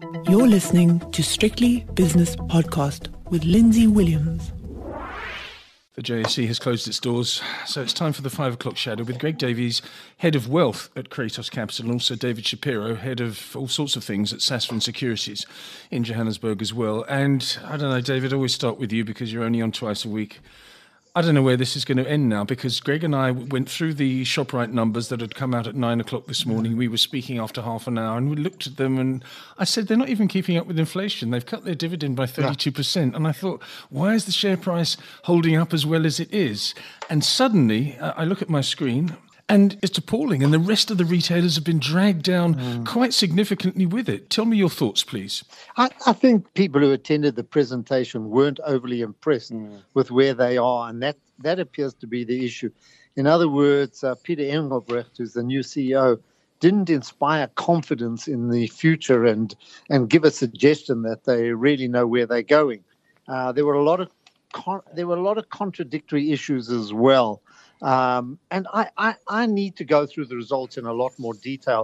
You're listening to Strictly Business Podcast with Lindsay Williams. The JSE has closed its doors, so it's time for the 5 o'clock shadow with Greg Davies, Head of Wealth at Kratos Capital, and also David Shapiro, Head of all sorts of things at Sasfin Securities in Johannesburg as well. And I don't know, David, I always start with you because you're only on twice a week. I don't know where this is going to end now, because Greg and I went through the ShopRite numbers that had come out at 9 o'clock this morning. We were speaking after half an hour and we looked at them and I said, they're not even keeping up with inflation. They've cut their dividend by 32%. And I thought, why is the share price holding up as well as it is? And suddenly I look at my screen and it's appalling. And the rest of the retailers have been dragged down quite significantly with it. Tell me your thoughts, please. I think people who attended the presentation weren't overly impressed with where they are, and that appears to be the issue. In other words, Peter Engelbrecht, who's the new CEO, didn't inspire confidence in the future and give a suggestion that they really know where they're going. There were a lot of contradictory issues as well. And I need to go through the results in a lot more detail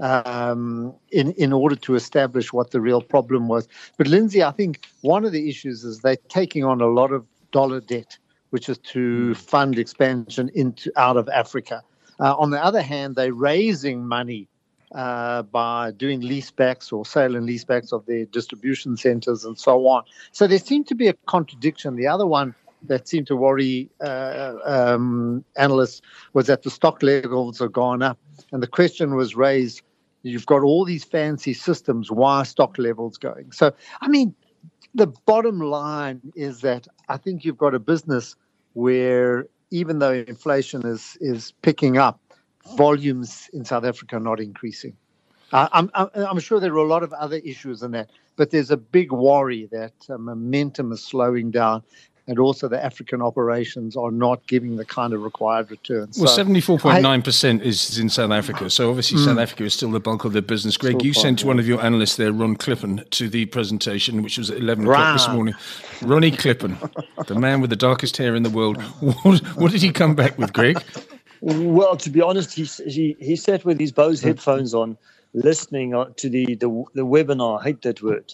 in order to establish what the real problem was. But Lindsay, I think one of the issues is they're taking on a lot of dollar debt, which is to fund expansion out of Africa. On the other hand, they're raising money by doing leasebacks or sale and leasebacks of their distribution centers and so on. So there seemed to be a contradiction. The other one that seemed to worry analysts was that the stock levels have gone up. And the question was raised, you've got all these fancy systems, why are stock levels going? So, I mean, the bottom line is that I think you've got a business where even though inflation is picking up, volumes in South Africa are not increasing. I'm sure there are a lot of other issues in that, but there's a big worry that momentum is slowing down. And also the African operations are not giving the kind of required returns. Well, 74.9% is in South Africa. So obviously South Africa is still the bulk of their business. Greg, you sent one of your analysts there, Ron Klippen, to the presentation, which was at 11 o'clock this morning. Ronnie Klippen, the man with the darkest hair in the world. What did he come back with, Greg? Well, to be honest, he sat with his Bose headphones on, listening to the webinar. I hate that word.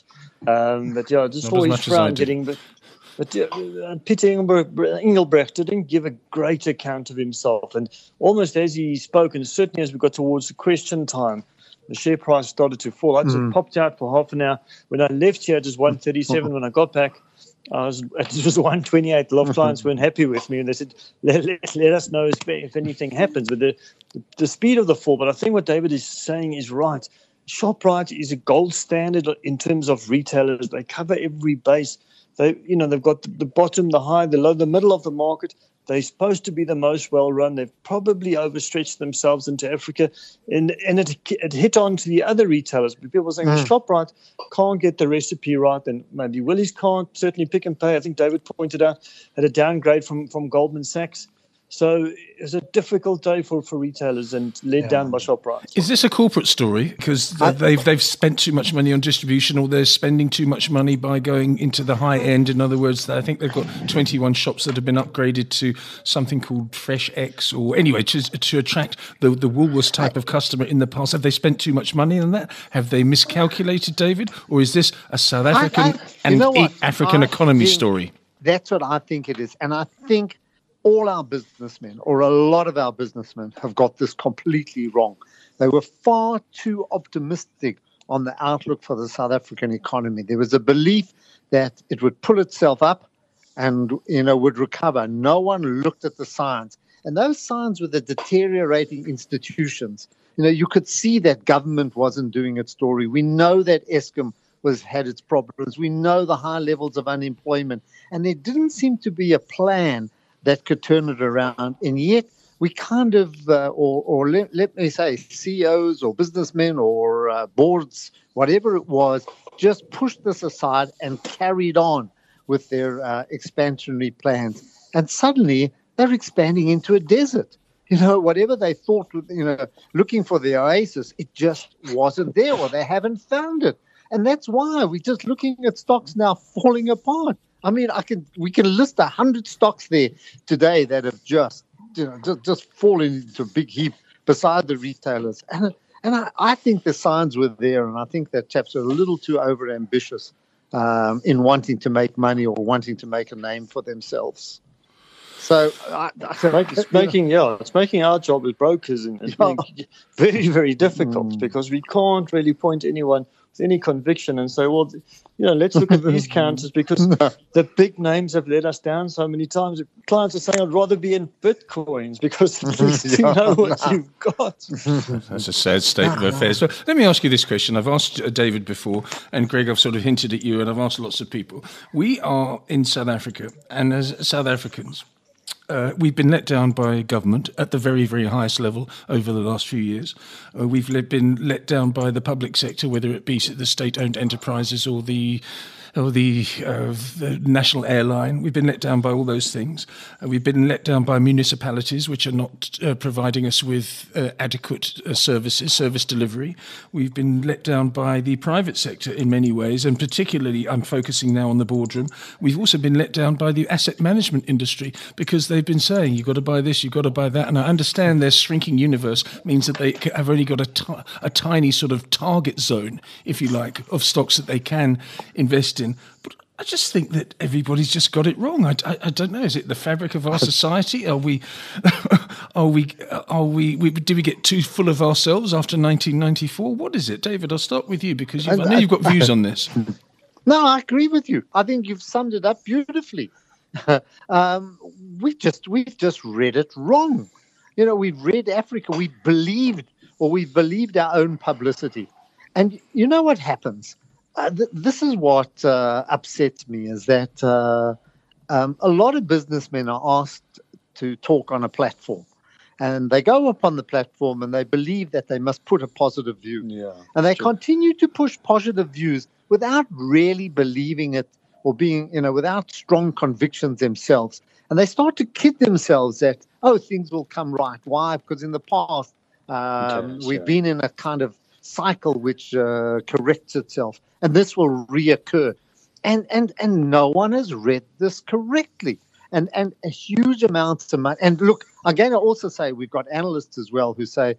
But yeah, just saw his frown getting... But Peter Engelbrecht didn't give a great account of himself. And almost as he spoke, and certainly as we got towards the question time, the share price started to fall. I just popped out for half an hour. When I left here, it was 137. When I got back, it was 128. A lot of clients weren't happy with me, and they said, let us know if anything happens. But the speed of the fall, but I think what David is saying is right. ShopRite is a gold standard in terms of retailers. They cover every base. They've got the bottom, the high, the low, the middle of the market. They're supposed to be the most well-run. They've probably overstretched themselves into Africa. And it hit on to the other retailers. People were saying, ShopRite can't get the recipe right, and maybe Woolies can't. Certainly Pick n Pay, I think David pointed out, had a downgrade from Goldman Sachs. So it was a difficult day for retailers and led down by ShopRite. Is this a corporate story? Because they've spent too much money on distribution, or they're spending too much money by going into the high end. In other words, I think they've got 21 shops that have been upgraded to something called Fresh X, or anyway, to attract the Woolworths type of customer in the past. Have they spent too much money on that? Have they miscalculated, David? Or is this a South African African economy story? That's what I think it is. And I think all our businessmen, or a lot of our businessmen, have got this completely wrong. They were far too optimistic on the outlook for the South African economy. There was a belief that it would pull itself up and, would recover. No one looked at the signs. And those signs were the deteriorating institutions. You could see that government wasn't doing its story. We know that Eskom had its problems. We know the high levels of unemployment. And there didn't seem to be a plan that could turn it around. And yet we kind of, let me say, CEOs or businessmen or boards, whatever it was, just pushed this aside and carried on with their expansionary plans. And suddenly they're expanding into a desert. Whatever they thought, looking for the oasis, it just wasn't there, or they haven't found it. And that's why we're just looking at stocks now falling apart. I mean, we can list 100 stocks there today that have just fallen into a big heap beside the retailers. And And I think the signs were there, and I think that chaps are a little too overambitious in wanting to make money or wanting to make a name for themselves. So it's making our job as brokers very, very difficult because we can't really point anyone with any conviction and say, well, let's look at these counters because the big names have let us down so many times. Clients are saying, I'd rather be in Bitcoins because at least you know what you've got. That's a sad state of affairs. So let me ask you this question. I've asked David before, and Greg, I've sort of hinted at you, and I've asked lots of people. We are in South Africa, and as South Africans, we've been let down by government at the very, very highest level over the last few years. We've been let down by the public sector, whether it be the state-owned enterprises or the national airline. We've been let down by all those things. We've been let down by municipalities, which are not providing us with adequate service delivery. We've been let down by the private sector in many ways, and particularly I'm focusing now on the boardroom. We've also been let down by the asset management industry because they've been saying, you've got to buy this, you've got to buy that. And I understand their shrinking universe means that they have only got a tiny sort of target zone, if you like, of stocks that they can invest in. But I just think that everybody's just got it wrong. I don't know. Is it the fabric of our society? Do we get too full of ourselves after 1994? What is it, David? I'll start with you because I know you've got views on this. No, I agree with you. I think you've summed it up beautifully. We've just read it wrong. We've read Africa. We believed our own publicity, and you know what happens. This is what upsets me is that a lot of businessmen are asked to talk on a platform, and they go up on the platform and they believe that they must put a positive view. Yeah, and they continue to push positive views without really believing it or being, without strong convictions themselves. And they start to kid themselves that, things will come right. Why? Because in the past, we've been in a kind of cycle which corrects itself, and this will reoccur. And no one has read this correctly. And a huge amount of money. And look, again, I also say we've got analysts as well who say,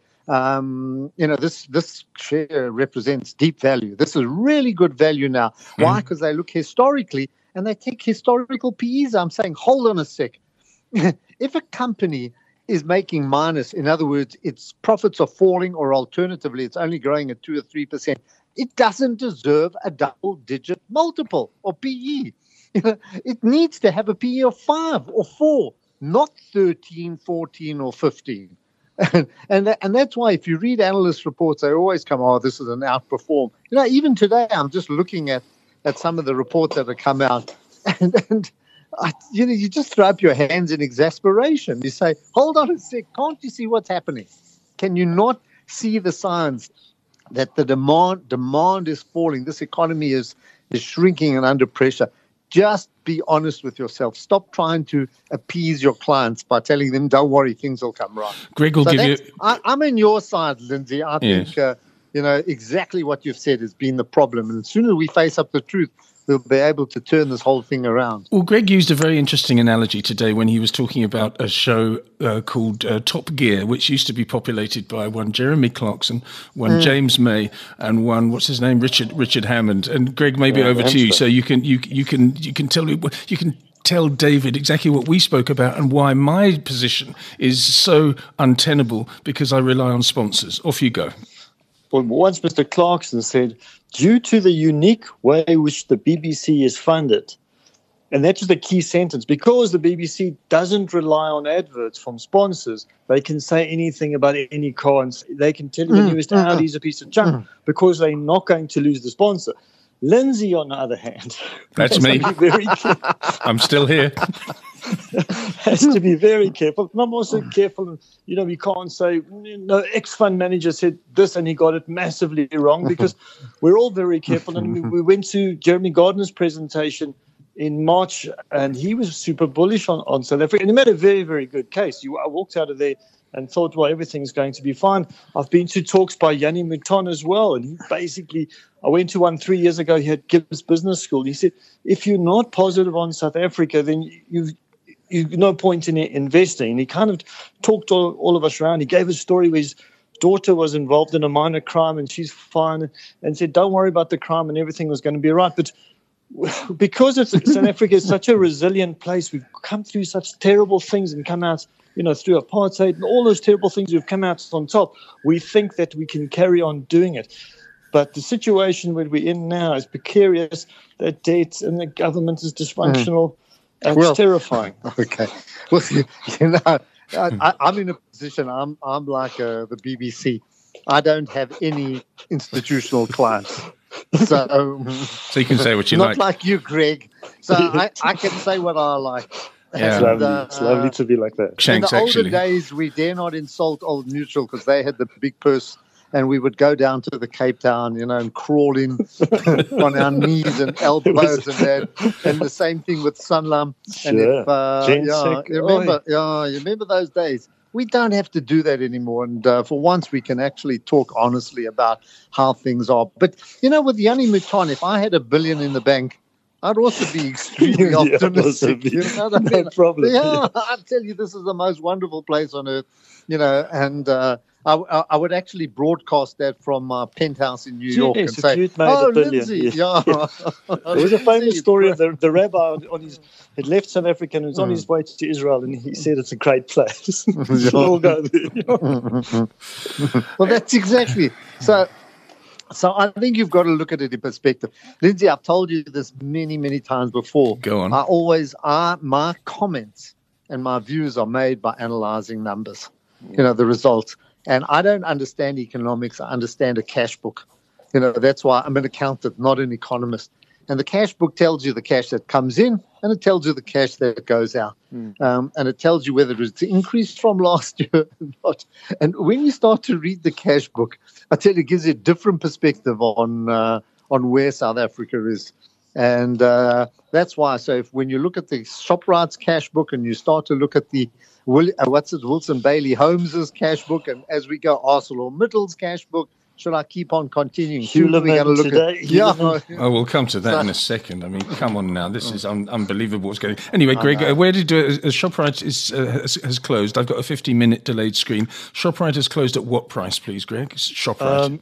this share represents deep value. This is really good value now. Why? Because they look historically and they take historical PEs. I'm saying, hold on a sec. If a company is making minus, in other words, its profits are falling, or alternatively, it's only growing at 2 or 3%, it doesn't deserve a double-digit multiple or PE. It needs to have a PE of 5 or 4, not 13, 14, or 15. And that's why if you read analyst reports, they always come, this is an outperform. Even today, I'm just looking at some of the reports that have come out, and you just throw up your hands in exasperation. You say, hold on a sec, can't you see what's happening? Can you not see the signs that the demand is falling? This economy is shrinking and under pressure. Just be honest with yourself. Stop trying to appease your clients by telling them, don't worry, things will come right. Greg will give you... I'm on your side, Lindsay. I think, exactly what you've said has been the problem. And as soon as we face up the truth, we'll be able to turn this whole thing around. Well, Greg used a very interesting analogy today when he was talking about a show called Top Gear, which used to be populated by one Jeremy Clarkson, one James May, and one, what's his name, Richard Hammond. And Greg, maybe over to you, so you can tell David exactly what we spoke about and why my position is so untenable because I rely on sponsors. Off you go. Well, once Mr. Clarkson said, due to the unique way in which the BBC is funded, and that was the key sentence, because the BBC doesn't rely on adverts from sponsors, they can say anything about any car and they can tell you the newest Audi is a piece of junk because they're not going to lose the sponsor. Lindsay, on the other hand, that's me. I'm still here. Has to be very careful. And I'm also careful. We can't say, ex-fund manager said this and he got it massively wrong, because we're all very careful. And we went to Jeremy Gardner's presentation in March, and he was super bullish on South Africa. And he made a very, very good case. I walked out of there and thought, well, everything's going to be fine. I've been to talks by Yanni Mouton as well. And he basically, I went to one 3 years ago. He had Gibbs Business School. He said, if you're not positive on South Africa, then you've no point in investing. And he kind of talked all of us around. He gave a story where his daughter was involved in a minor crime and she's fine, and said, don't worry about the crime and everything was going to be right. But because South Africa is such a resilient place, we've come through such terrible things and come out, through apartheid and all those terrible things, we've come out on top. We think that we can carry on doing it. But the situation where we're in now is precarious, the debt and the government is dysfunctional. And it's terrifying. Okay. Well, I'm in a position, I'm like the BBC. I don't have any institutional clients. So you can say what you not like. Not like you, Greg. So I can say what I like. Yeah. It's lovely to be like that. Shanks, in the older days, we dare not insult Old Mutual because they had the big purse, and we would go down to the Cape Town, and crawl in on our knees and elbows, and the same thing with Sanlam. Sure. And you remember those days? We don't have to do that anymore, and for once we can actually talk honestly about how things are. But with Jannie Mouton, if I had $1 billion in the bank, I'd also be extremely optimistic. No problem. Yeah, I tell you, this is the most wonderful place on earth. And I would actually broadcast that from my penthouse in New York and say, you'd made $1 billion. Lindsay, yeah. There was a famous story of the rabbi had left South Africa and was on his way to Israel, and he said it's a great place. We'll go there. Well, that's exactly. So I think you've got to look at it in perspective. Lindsay, I've told you this many, many times before. Go on. My comments and my views are made by analyzing numbers, the results. And I don't understand economics. I understand a cash book. That's why I'm an accountant, not an economist. And the cash book tells you the cash that comes in, and it tells you the cash that goes out. And it tells you whether it's increased from last year or not. And when you start to read the cash book, I tell you, it gives you a different perspective on where South Africa is. And that's why. So when you look at the ShopRite's cash book and you start to look at the Wilson Bailey Holmes's cash book, and as we go, ArcelorMittal's cash book, should I keep on continuing? Hulamin today. Oh, we'll come to that in a second. I mean, come on now. This is unbelievable what's going on. Anyway, Greg, where did ShopRite has closed? I've got a 15-minute delayed screen. ShopRite has closed at what price, please, Greg? ShopRite.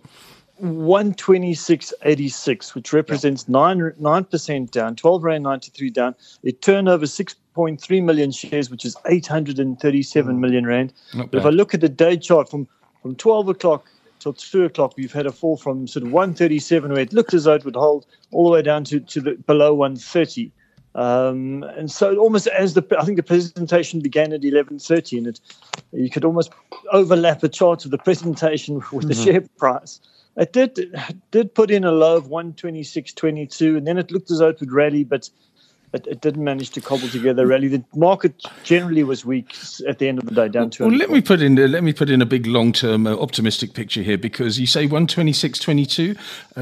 126.86, which represents 9% down, 12 Rand 93 down. It turned over 6.3 million shares, which is 837 million Rand. But if I look at the day chart from 12 o'clock till 2 o'clock, we've had a fall from sort of 137, where it looked as though it would hold, all the way down to the below 130. And so almost I think the presentation began at 11:30, and you could almost overlap a chart of the presentation with the share price. It did put in a low of 126.22, and then it looked as though it would rally, but it didn't manage to cobble together a rally. The market generally was weak at the end of the day, down to. Well, let me put in a big long-term optimistic picture here, because you say 126.22.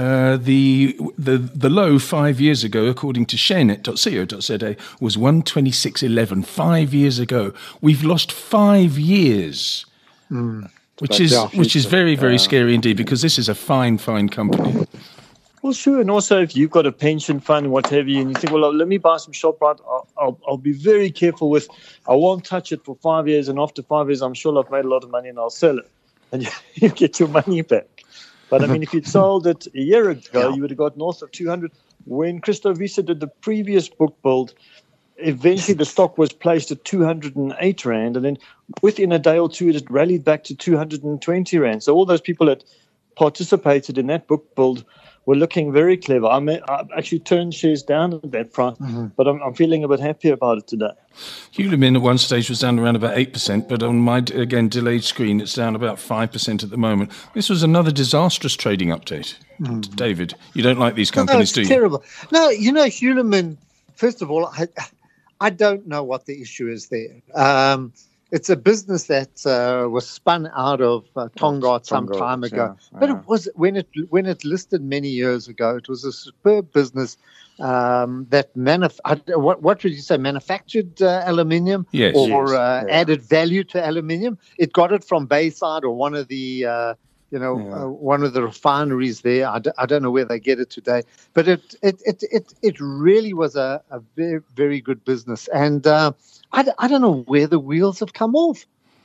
The low 5 years ago, according to sharenet.co.za, was 126.11. 5 years ago, we've lost 5 years. Which is very, very scary indeed, because this is a fine company. Well, sure. And also, if you've got a pension fund and what have you, and you think, well, let me buy some ShopRite, I'll be very careful I won't touch it for 5 years, and after 5 years, I'm sure I've made a lot of money and I'll sell it. And you get your money back. But, I mean, if you'd sold it a year ago, you would have got north of 200. When Christo Wiese did the previous book build, eventually the stock was placed at 208 Rand, and then within a day or two, it rallied back to 220 Rand. So all those people that participated in that book build were looking very clever. I actually turned shares down at that price, but I'm feeling a bit happier about it today. Hulamin at one stage was down around about 8%, but on my, again, delayed screen, it's down about 5% at the moment. This was another disastrous trading update. David, you don't like these companies, do you? It's terrible. No, Hulamin, first of all, I don't know what the issue is there. It's a business that was spun out of Tongaat some time ago. Yeah. But it was when it listed many years ago, it was a superb business that what would you say, manufactured aluminium, yes, or added value to aluminium. It got it from Bayside, or one of the one of the refineries there. I don't know where they get it today, but it really was a very, very good business. And I don't know where the wheels have come off.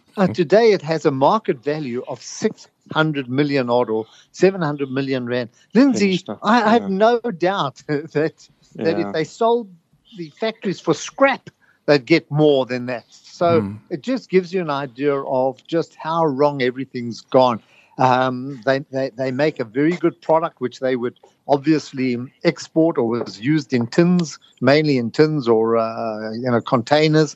Today it has a market value of 600 million odd or 700 million rand. Lindsay, I have no doubt that if they sold the factories for scrap, they'd get more than that. So it just gives you an idea of just how wrong everything's gone. They make a very good product, which they would obviously export, or was used in tins, mainly in tins or containers.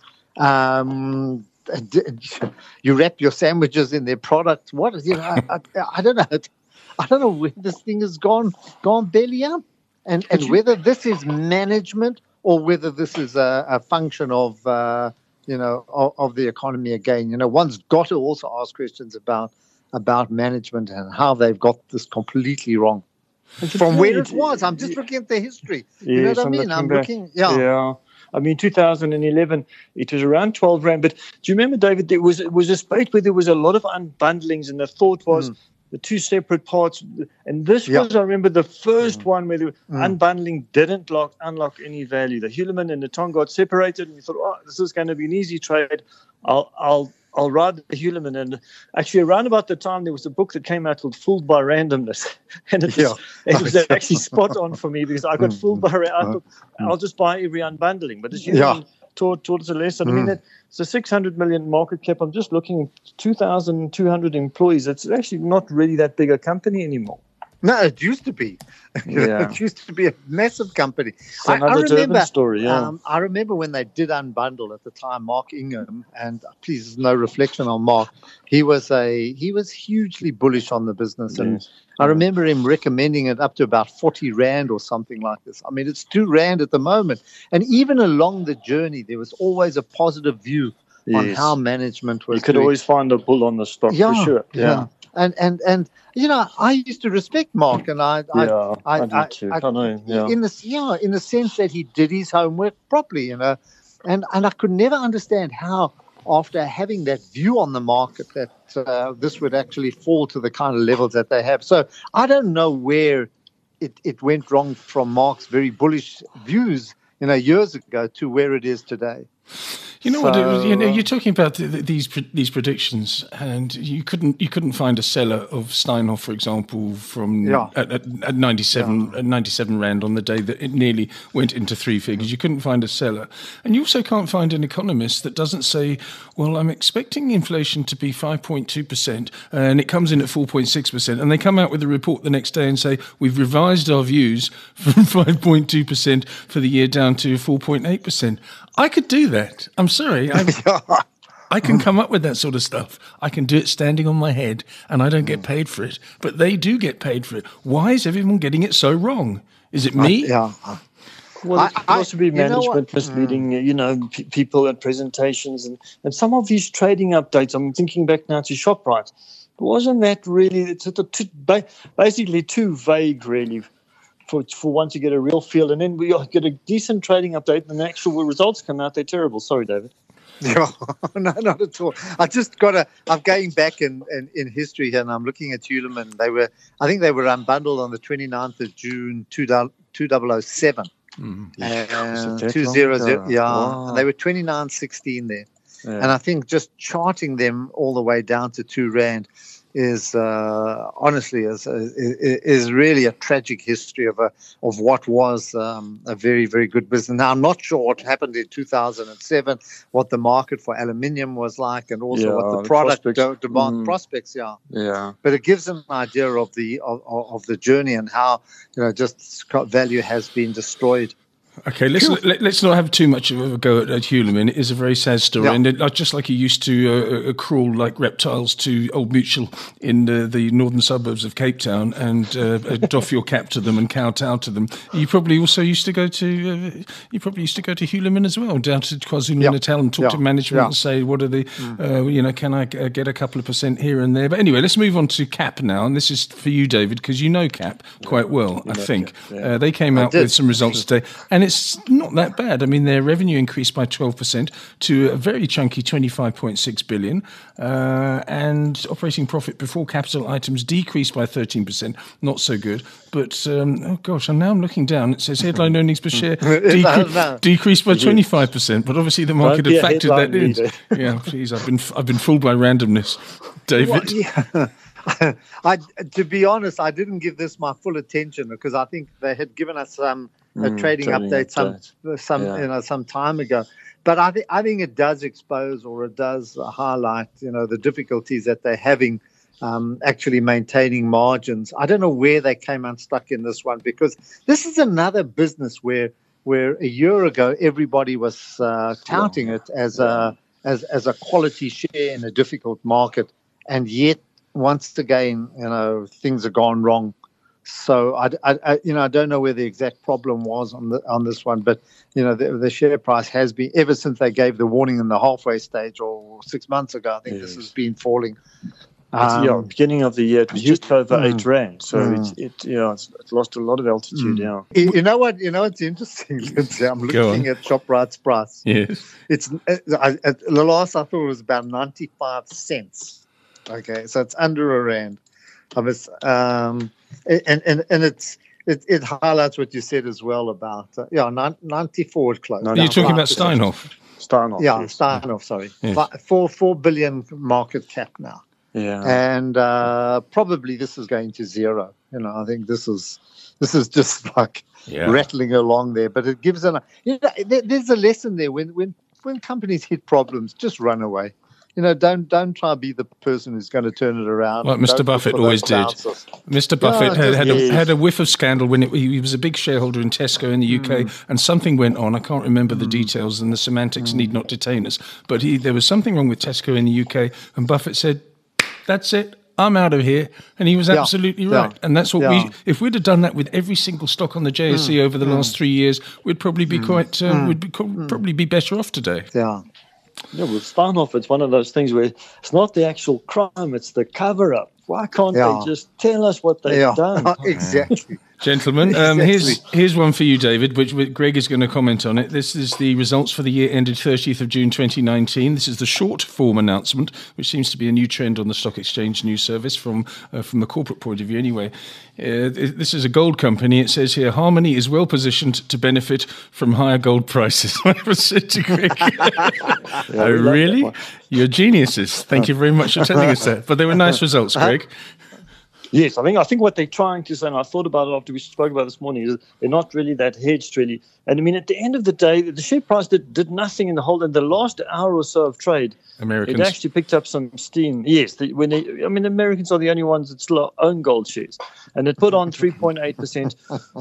You wrap your sandwiches in their products. What is I don't know. I don't know where this thing has gone belly up, and whether this is management or whether this is a function of of the economy again. One's got to also ask questions about management and how they've got this completely wrong from where it was. I'm just looking at the history. You know what I mean? I'm looking. Yeah. I mean, 2011, it was around 12 rand. But do you remember, David, it was a space where there was a lot of unbundlings, and the thought was the two separate parts. And this was, I remember, the first one where the unbundling didn't unlock any value. The Hulamin and the Tong got separated, and we thought, this is going to be an easy trade. I'll ride the Hulamin. And actually, around about the time, there was a book that came out called Fooled by Randomness. And it was actually spot on for me, because I got fooled by randomness. I'll just buy every unbundling. But as Hulamin taught us a lesson. I mean, it's a 600 million market cap. I'm just looking at 2,200 employees. It's actually not really that big a company anymore. No, it used to be. It used to be a massive company. I remember story. I remember when they did unbundle at the time. Mark Ingham, and please, no reflection on Mark. He was hugely bullish on the business, and I remember him recommending it up to about 40 rand or something like this. I mean, it's 2 rand at the moment, and even along the journey, there was always a positive view on how management was. You could always find a bull on the stock for sure. Yeah. And I used to respect Mark, and I do too. In the sense that he did his homework properly, and I could never understand how, after having that view on the market, that this would actually fall to the kind of levels that they have. So I don't know where it went wrong from Mark's very bullish views, years ago, to where it is today. You're talking about these predictions, and you couldn't find a seller of Steinhoff, for example, from at 97 rand on the day that it nearly went into 3 figures. You couldn't find a seller, and you also can't find an economist that doesn't say, "Well, I'm expecting inflation to be 5.2%, and it comes in at 4.6%," and they come out with a report the next day and say, "We've revised our views from 5.2% for the year down to 4.8%." I could do that. I'm sorry. I can come up with that sort of stuff. I can do it standing on my head, and I don't get paid for it. But they do get paid for it. Why is everyone getting it so wrong? Is it me? Well, it could also be management misleading, people at presentations. And some of these trading updates, I'm thinking back now to ShopRite. Wasn't that really, it's basically too vague, really, for one to get a real feel, and then we get a decent trading update, and the actual results come out, they're terrible. Sorry, David. No, not at all. I'm going back in history here, and I'm looking at Hulamin. I think they were unbundled on the 29th of June 2007. 200, wow. And they were 29.16 there. And I think just charting them all the way down to 2 rand is honestly is really a tragic history of what was a very, very good business. Now, I'm not sure what happened in 2007, what the market for aluminium was like, and also what the product demand prospects are. Yeah. But it gives an idea of the journey and how just value has been destroyed. Okay, let's not have too much of a go at Hulamin. It is a very sad story, and just like he used to crawl like reptiles to Old Mutual in the northern suburbs of Cape Town and doff your cap to them and kowtow to them. You probably also used to go to Hulamin as well, down to KwaZulu-Natal and talk to management and say, what are the can I get a couple of % here and there? But anyway, let's move on to CAP now, and this is for you, David, because you know CAP quite well, I think. They came out with some results today. And And it's not that bad. I mean, their revenue increased by 12% to a very chunky 25.6 billion, and operating profit before capital items decreased by 13%. Not so good. But, oh gosh, and now I'm looking down. It says headline earnings per share decreased by 25%. But obviously the market had factored that in. Yeah, please, I've been fooled by randomness, David. Well, to be honest, I didn't give this my full attention because I think they had given us a trading update some time ago. But I think it does expose, or it does highlight, the difficulties that they're having actually maintaining margins. I don't know where they came unstuck in this one, because this is another business where a year ago everybody was touting it as a quality share in a difficult market, and yet once again, things have gone wrong. So I don't know where the exact problem was on this one, but the share price has been, ever since they gave the warning in the halfway stage or 6 months ago, I think this has been falling. Beginning of the year, it was just over 8 rand, so it's lost a lot of altitude now. You know what's interesting, Lindsay? I'm looking at ShopRite's price. Yes, it's the last I thought it was about 95 cents. Okay, so it's under a rand. And it highlights what you said as well about 94 close. You're talking about Steinhoff. Yeah, yes. Steinhoff. Sorry, yes. 4 billion market cap now. Yeah, and probably this is going to zero. I think this is just like rattling along there. But it gives there's a lesson there when companies hit problems, just run away. Don't try to be the person who's going to turn it around. Like Mr. Buffett always did. Mr. Buffett had a whiff of scandal when he was a big shareholder in Tesco in the UK, and something went on. I can't remember the details, and the semantics need not detain us. But there was something wrong with Tesco in the UK, and Buffett said, "That's it. I'm out of here," and he was absolutely right. And that's what if we'd have done that with every single stock on the JSE over the last 3 years, we'd probably be probably be better off today. Yeah. Yeah, with Steinhoff, it's one of those things where it's not the actual crime, it's the cover-up. Why can't they just tell us what they've done? Exactly. Gentlemen, here's one for you, David, which Greg is going to comment on it. This is the results for the year ended 30th of June 2019. This is the short form announcement, which seems to be a new trend on the Stock Exchange news service from the corporate point of view anyway. This is a gold company. It says here, Harmony is well positioned to benefit from higher gold prices. I said to Greg, oh, really? You're geniuses. Thank you very much for telling us that. But they were nice results, Greg. Yes, I think what they're trying to say, and I thought about it after we spoke about it this morning, is they're not really that hedged, really. And I mean, at the end of the day, the share price did nothing in the last hour or so of trade. Americans. It actually picked up some steam. Yes, the Americans are the only ones that still own gold shares. And it put on 3.8%,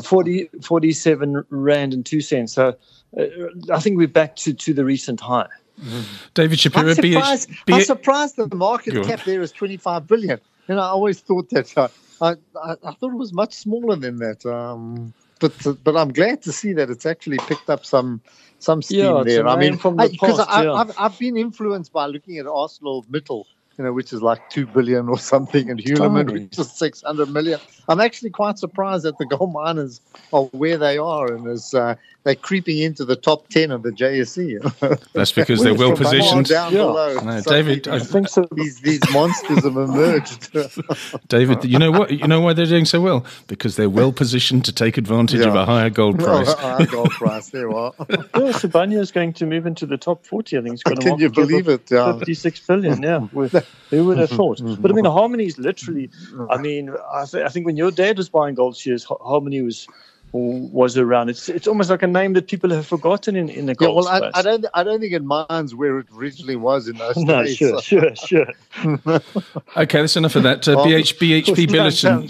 47 Rand and 2 cents. So I think we're back to the recent high. David Shapiro, I'm surprised the market cap there is 25 billion. I always thought that I thought it was much smaller than that. But I'm glad to see that it's actually picked up some steam there. I mean, because I've been influenced by looking at ArcelorMittal, which is like 2 billion or something, and Hulamin, which is 600 million. I'm actually quite surprised that the gold miners are where they are, and they're creeping into the top 10 of the JSE. That's because they're well positioned. No, David, I think so. These monsters have emerged. David, you know what? You know why they're doing so well? Because they're well positioned to take advantage of a higher gold price. Higher gold price, there you are. Sibanye is going to move into the top 40. I think it's got Can you believe it? 56 billion, yeah. Who would have thought? But I mean, Harmony is literally, I mean, I think when your dad was buying gold shares, Harmony was around. It's almost like a name that people have forgotten in the gold space. I don't think it minds where it originally was in those days. No, sure. Okay, that's enough of that. BHP Billiton.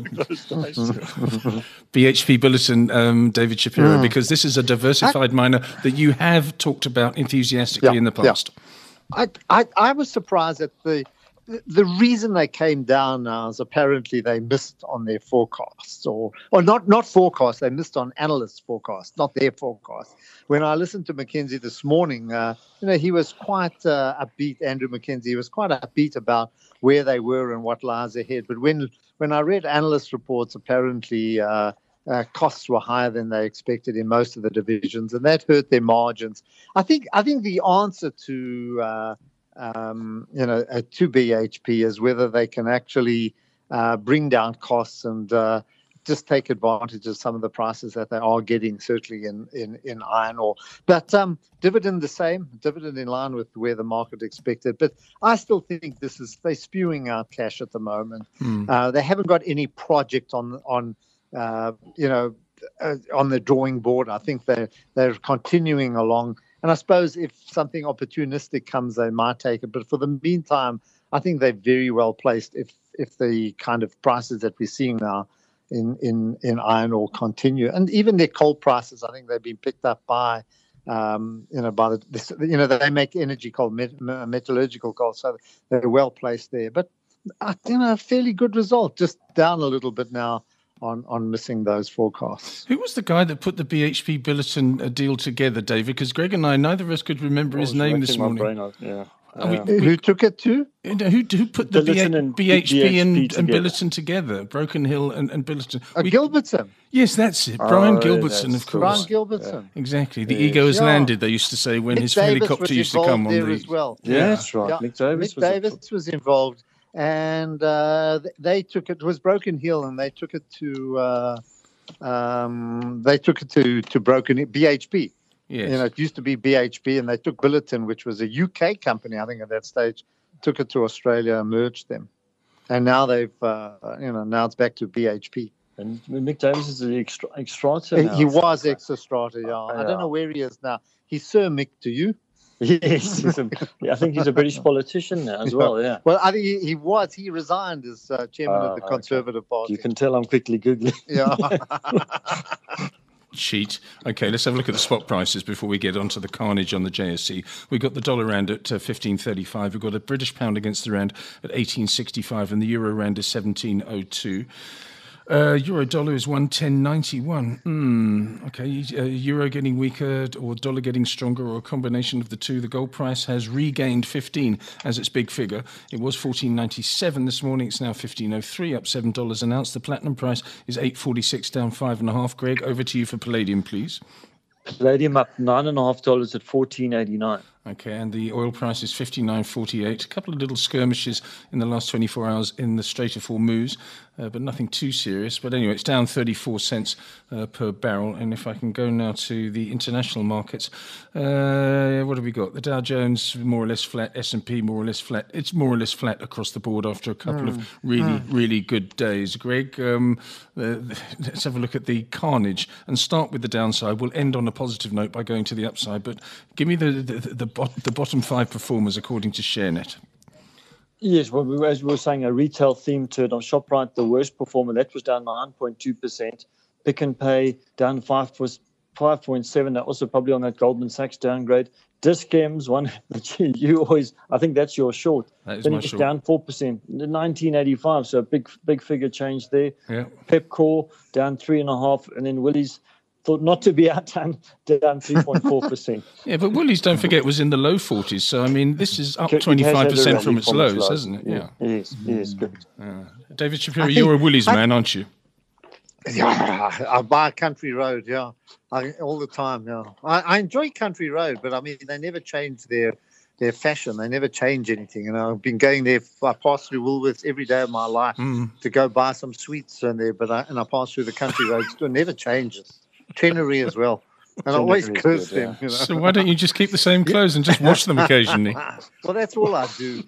BHP Billiton, David Shapiro, because this is a diversified miner that you have talked about enthusiastically in the past. I was surprised at the reason they came down now is apparently they missed on their forecasts, or not forecasts. They missed on analysts' forecasts, not their forecasts. When I listened to McKinsey this morning, he was quite upbeat. Andrew McKinsey was quite upbeat about where they were and what lies ahead. But when I read analyst reports, apparently costs were higher than they expected in most of the divisions, and that hurt their margins. I think the answer to BHP is whether they can actually bring down costs and just take advantage of some of the prices that they are getting, certainly in iron ore. But dividend the same, dividend in line with where the market expected. But I still think they're spewing out cash at the moment. They haven't got any project on the drawing board. I think they're continuing along. And I suppose if something opportunistic comes, they might take it. But for the meantime, I think they're very well placed if the kind of prices that we're seeing now in iron ore continue. And even their coal prices, I think they've been picked up by, they make energy coal, metallurgical coal, so they're well placed there. But, a fairly good result, just down a little bit now on missing those forecasts. Who was the guy that put the BHP Billiton deal together, David? Because Greg and I, neither of us could remember his name this morning. Who took it to? Who put the BHP and Billiton together? Broken Hill and Billiton. Gilbertson. Yes, that's it. Brian Gilbertson, of course. Brian Gilbertson. Yeah. Exactly. The ego has landed, they used to say, when his helicopter used to come on the... as well. Yeah, that's right. Yeah. Mick Davis was involved, and they took it. It was Broken Hill, and they took it to Broken Hill, BHP. Yes. It used to be BHP, and they took Billiton, which was a UK company, I think, at that stage, took it to Australia and merged them. And now they've, now it's back to BHP. And Mick Davis is the Xstrata now. He was Xstrata, yeah. I don't know where he is now. He's Sir Mick to you. Yes. I think he's a British politician now as well, yeah. Well, I think he was. He resigned as chairman of the Conservative Party. You can tell I'm quickly Googling. Yeah. Cheat. Okay, let's have a look at the spot prices before we get onto the carnage on the JSE. We've got the dollar rand at 15.35. We've got a British pound against the rand at 18.65, and the euro rand is 17.02. Euro dollar is 110.91. Okay, euro getting weaker or dollar getting stronger, or a combination of the two. The gold price has regained 15 as its big figure. It was 14.97 this morning. It's now 15.03, up $7 an ounce. The platinum price is 8.46, down 5.5. Greg, over to you for palladium, please. Palladium up $9.50 at 14.89. Okay, and the oil price is 59.48. A couple of little skirmishes in the last 24 hours in the Strait of Hormuz, but nothing too serious. But anyway, it's down 34 cents per barrel. And if I can go now to the international markets, what have we got? The Dow Jones more or less flat, S&P more or less flat. It's more or less flat across the board after a couple of really good days. Greg, let's have a look at the carnage and start with the downside. We'll end on a positive note by going to the upside, but give me the bottom five performers according to ShareNet. Yes, well, as we were saying, a retail theme to it. On ShopRite, the worst performer, that was down 9.2%. Pick n Pay down 5.7%. That also probably on that Goldman Sachs downgrade. Dis-Chems, one that you always, I think that's your short. That is then my it's short. down 4%, 1985. So a big figure change there. Yeah. Pepkor down 3.5%, and then Woolies thought not to be outdone, down 3.4%. Yeah, but Woolies, don't forget, was in the low 40s. So, I mean, this is up 25% from its lows, hasn't it? Yeah. Yes, correct. David Shapiro, you're a Woolies man, aren't you? Yeah, I buy Country Road, yeah, all the time, yeah. I enjoy Country Road, but I mean, they never change their fashion. They never change anything. I've been going there. I pass through Woolworths every day of my life to go buy some sweets in there, but I pass through the Country Road store. It never changes. Trenery as well. And I always curse them. You know? So why don't you just keep the same clothes and just wash them occasionally? Well, that's all I do.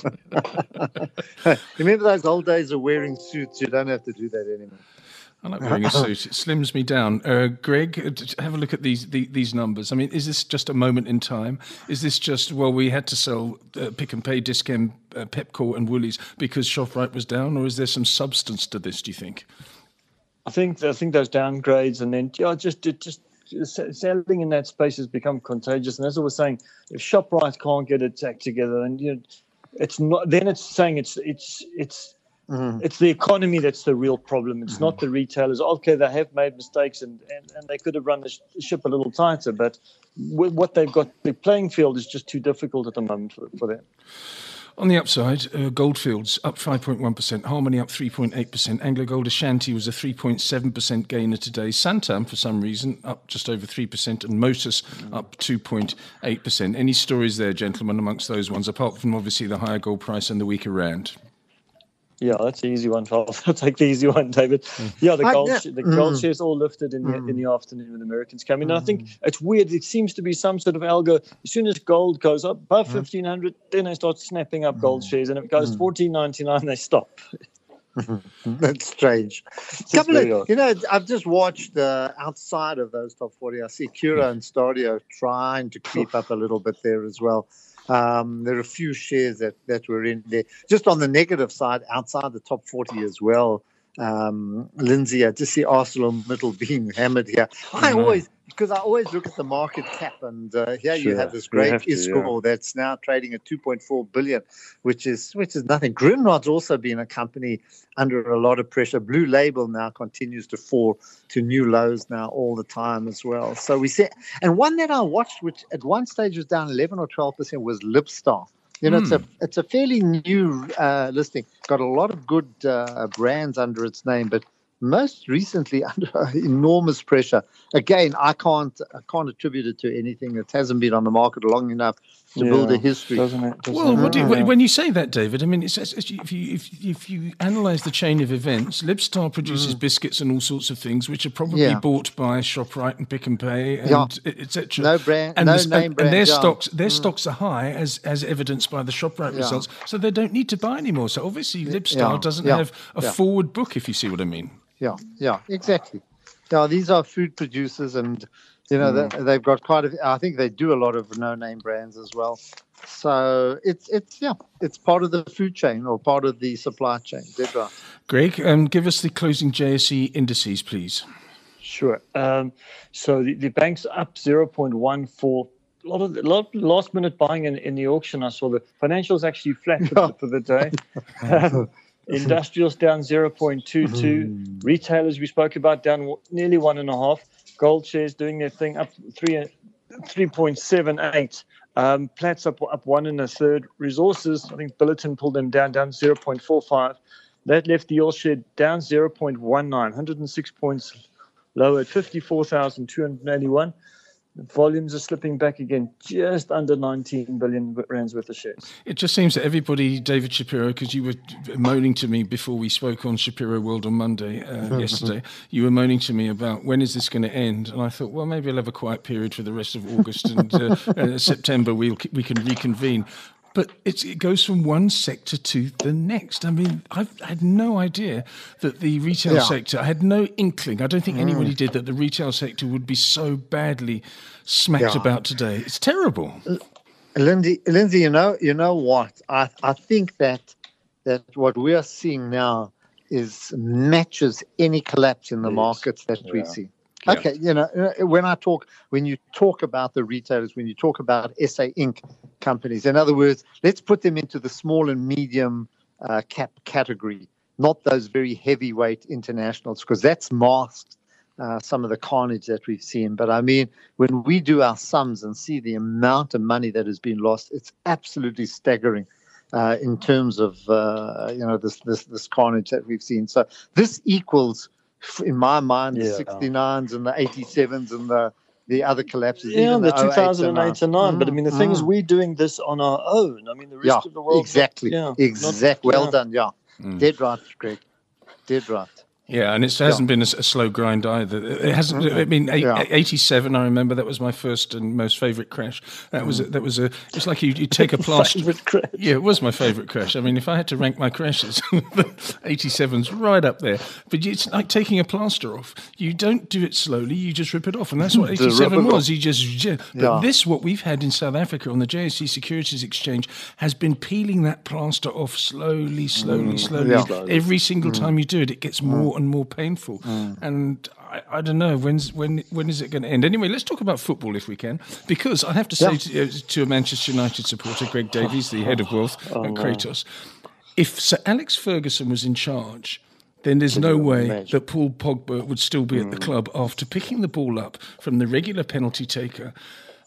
Remember those old days of wearing suits? You don't have to do that anymore. I like wearing a suit. It slims me down. Greg, have a look at these numbers. I mean, is this just a moment in time? Is this just, well, we had to sell Pick n Pay, Dis-Chem, Pepkor and Woolies because ShopRite was down, or is there some substance to this, do you think? I think those downgrades, and then just selling in that space has become contagious. And as I was saying, if ShopRite can't get its act together, and it's not. Then it's saying it's the economy that's the real problem. It's not the retailers. Okay, they have made mistakes, and they could have run the ship a little tighter. But what they've got, the playing field is just too difficult at the moment for them. On the upside, Goldfields up 5.1%, Harmony up 3.8%, AngloGold Ashanti was a 3.7% gainer today, Santam, for some reason, up just over 3%, and Motus up 2.8%. Any stories there, gentlemen, amongst those ones, apart from obviously the higher gold price and the weaker rand? Yeah, that's an easy one, Charles. I'll take the easy one, David. Yeah, the gold shares all lifted in the afternoon when the Americans came in. I think it's weird. It seems to be some sort of algo. As soon as gold goes up above 1,500, then they start snapping up gold shares, and if it goes 14.99, they stop. That's strange. I've just watched outside of those top 40. I see Cura and Stadio trying to creep up a little bit there as well. There are a few shares that were in there. Just on the negative side, outside the top 40 as well, Lindsay, I just see ArcelorMittal being hammered here. I always look at the market cap, and here you have this great Isco that's now trading at 2.4 billion, which is nothing. Grindrod's also been a company under a lot of pressure. Blue Label now continues to fall to new lows now all the time as well. So we see, and one that I watched, which at one stage was down 11 or 12%, was Libstar. It's a fairly new listing. Got a lot of good brands under its name, but most recently under enormous pressure. Again, I can't attribute it to anything. It hasn't been on the market long enough to build a history. When you say that, David, I mean, if you analyse the chain of events, Libstar produces biscuits and all sorts of things, which are probably bought by ShopRite and Pick and Pay, and etc. No brand, and name brand. And their stocks are high, as evidenced by the ShopRite results. So they don't need to buy anymore. So obviously, Libstar doesn't have a forward book, if you see what I mean. Yeah, exactly. Now, these are food producers, and they've got I think they do a lot of no-name brands as well. So it's part of the food chain or part of the supply chain. Deborah. Greg, give us the closing JSE indices, please. Sure. So the bank's up 0.14. A lot of last-minute buying in the auction. I saw the financials actually flat for the day. Industrials down 0.22. Retailers we spoke about down nearly 1.5. Gold shares doing their thing up 3.78. Platts up 1 1/3. Resources, I think Billiton pulled them down 0.45. That left the All share down 0.19, 106 points lower at 54,281. Volumes are slipping back again, just under 19 billion rands worth of shares. It just seems that everybody, David Shapiro, because you were moaning to me before we spoke on Shapiro World on Monday yesterday, you were moaning to me about when is this going to end? And I thought, well, maybe I'll have a quiet period for the rest of August and September we can reconvene. But it goes from one sector to the next. I mean, I had no idea that the retail sector, I had no inkling, I don't think anybody did, that the retail sector would be so badly smacked about today. It's terrible. Lindsay, you know what? I think that what we are seeing now matches any collapse in the markets that we see. Okay, when you talk about the retailers, when you talk about SA Inc. companies, in other words, let's put them into the small and medium cap category, not those very heavyweight internationals, because that's masked some of the carnage that we've seen. But I mean, when we do our sums and see the amount of money that has been lost, it's absolutely staggering in terms of this carnage that we've seen. So this equals, in my mind, the 69s and the 87s and the other collapses. Yeah, the 2008 and 9. But I mean, the thing is, we're doing this on our own. I mean, the rest of the world. Exactly. Well done. Yeah. Dead right, Greg. Dead right. Yeah, and it hasn't been a slow grind either. It hasn't. I mean, 87. I remember that was my first and most favourite crash. That was it's like you take a plaster. Yeah, it was my favourite crash. I mean, if I had to rank my crashes, 87's right up there. But it's like taking a plaster off. You don't do it slowly. You just rip it off, and that's what 87 was. But this, what we've had in South Africa on the JSE Securities Exchange, has been peeling that plaster off slowly. Every single time you do it, it gets more and more painful. And I don't know, when is it going to end? Anyway, let's talk about football if we can, because I have to say to a Manchester United supporter, Greg Davies, the head of wealth at Kratos, if Sir Alex Ferguson was in charge, then there's no way that Paul Pogba would still be at the club after picking the ball up from the regular penalty taker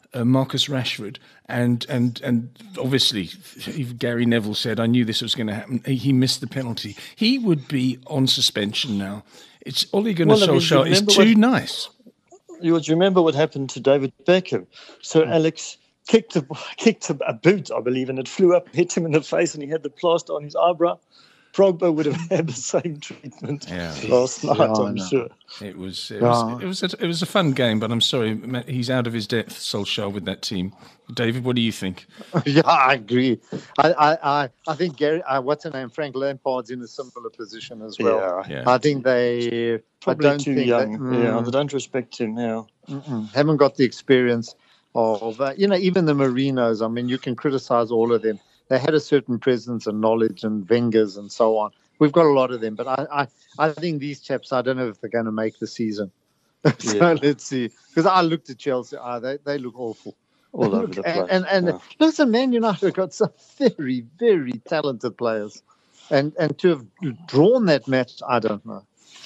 Marcus Rashford, and obviously even Gary Neville said, I knew this was going to happen. He missed the penalty. He would be on suspension now. It's Ole Gunnar Solskjaer is too nice. You would remember what happened to David Beckham. So Alex kicked a boot, I believe, and it flew up, hit him in the face, and he had the plaster on his eyebrow. Pogba would have had the same treatment last night, I'm sure. It was a fun game, but I'm sorry, he's out of his depth, Solskjaer, with that team. David, what do you think? Yeah, I agree. I think Gary, what's her name, Frank Lampard's in a similar position as well. Yeah. I think they probably too young. They don't respect him now. Haven't got the experience of even the Marinos. I mean, you can criticize all of them. They had a certain presence and knowledge and Wengers and so on. We've got a lot of them, but I think these chaps, I don't know if they're going to make the season. So let's see. Because I looked at Chelsea, they look awful. All over the place. And listen, Man United have got some very, very talented players. And to have drawn that match, I don't know.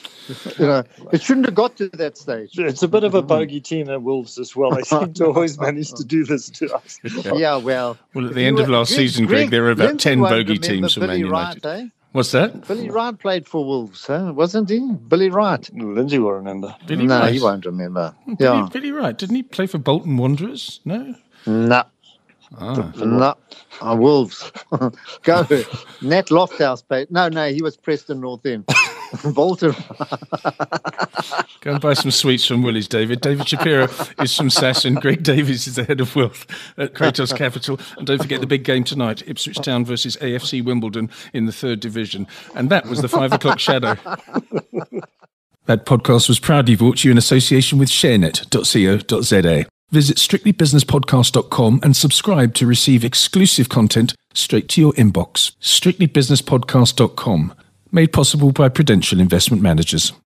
It shouldn't have got to that stage. It's a bit of a bogey team at Wolves as well. They seem to always manage to do this to us. Yeah, well, at the end of last season, Greg, there were about 10 bogey teams for Man United. Wright, What's that? Billy Wright played for Wolves, wasn't he? Billy Wright. Lindsay will remember. Billy Wright. He won't remember. Billy Wright. Didn't he play for Bolton Wanderers? No? No. No. Wolves. Go. Nat Lofthouse played. No, he was Preston North End. Bolton. Go and buy some sweets from Willie's, David. David Shapiro is from SAS and Greg Davies is the head of wealth at Kratos Capital. And don't forget the big game tonight, Ipswich Town versus AFC Wimbledon in the 3rd division. And that was the 5 o'clock shadow. That podcast was proudly brought to you in association with sharenet.co.za. Visit strictlybusinesspodcast.com and subscribe to receive exclusive content straight to your inbox. strictlybusinesspodcast.com. Made possible by Prudential Investment Managers.